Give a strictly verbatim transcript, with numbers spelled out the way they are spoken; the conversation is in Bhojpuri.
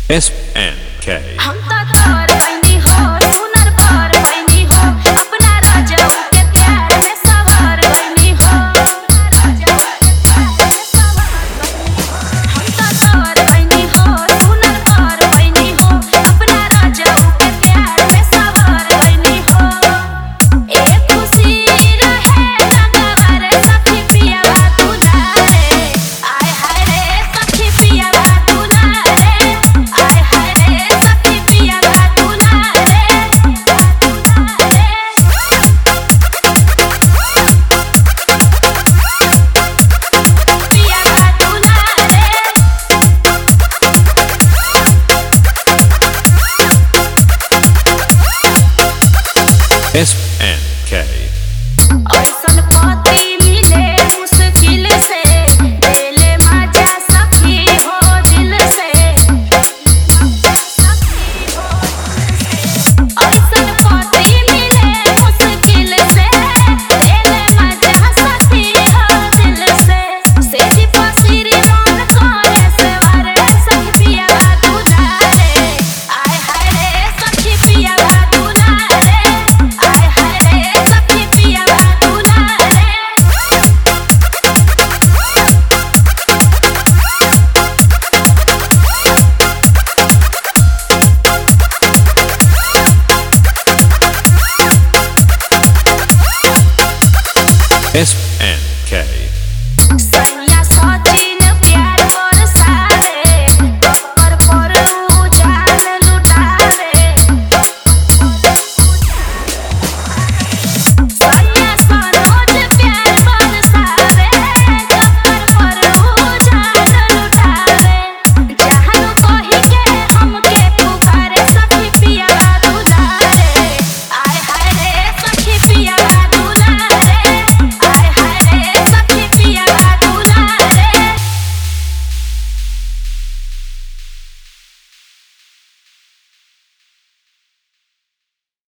S N K हम तो तोर बनी हो सुनर पर बनी हो अपना राजा के प्यार में सवार बनी हो राजा के प्यार में सवार हम तो तोर बनी हो सुनर पर बनी हो अपना राजा के प्यार में सवार बनी हो एक खुशी रहे नगवर सखी पिया दुलारे आय हाय रे सखी पिया दुलारे आय हाय रे सखी पिया दुलारे दुलारे पिया दुलारे S N K ऐसन पति मिले मुश्किल से दिले मजा सखी हो दिल से ऐसन पति मिले मुश्किल से दिले मजा सखी हो दिल से सेठी पसीरी मन करे से वारे सखी पिया दुलारे आय हाय रे सखी पिया दुलारे आय हाय रे सखी पिया दुलारे S